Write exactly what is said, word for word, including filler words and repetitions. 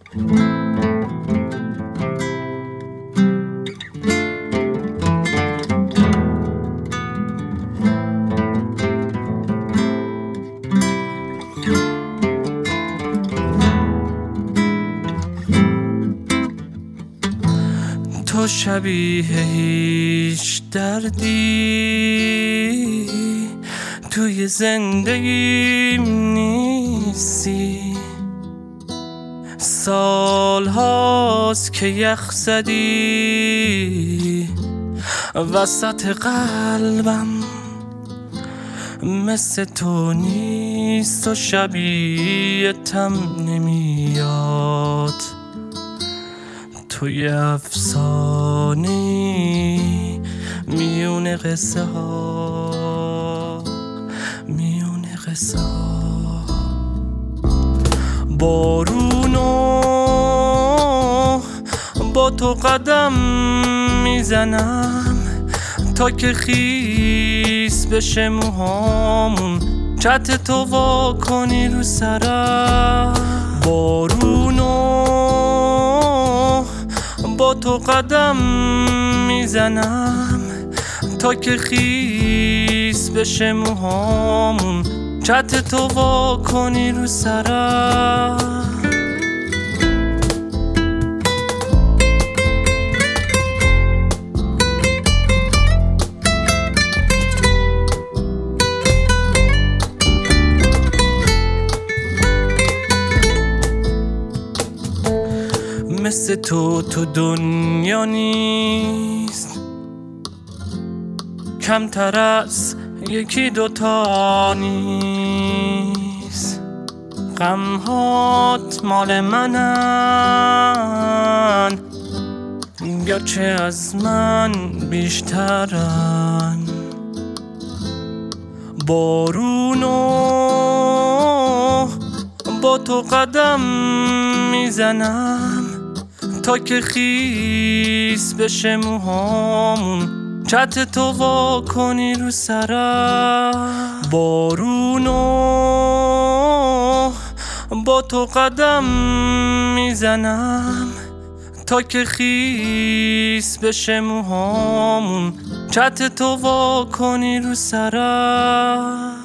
تو شبیه هیچ دردی توی زندگیم نیستی. سال هاست که یخ زدی وسط قلبم، مثل تو نیست و شبیه تم نمیاد. توی افسانه‌ای میون قصه ها، میون قصه ها. بارونو با تو قدم میزنم تا که خیس بشه موهامون، چت تو وا کنی رو سرم. بارونو با تو قدم میزنم تا که خیس بشه موهامون، چت تو وا کنی رو سرم. مثل تو تو دنیا نیست، کمتر از یکی دوتا نیست. غمهات مال منن، گرچه از من بیشترن. بارونو با تو قدم میزنم تا که خیس بشه موهامون، چت تو وا کنی رو سرم. بارونو با تو قدم میزنم تا که خیس بشه موهامون، چت تو وا کنی رو سرم.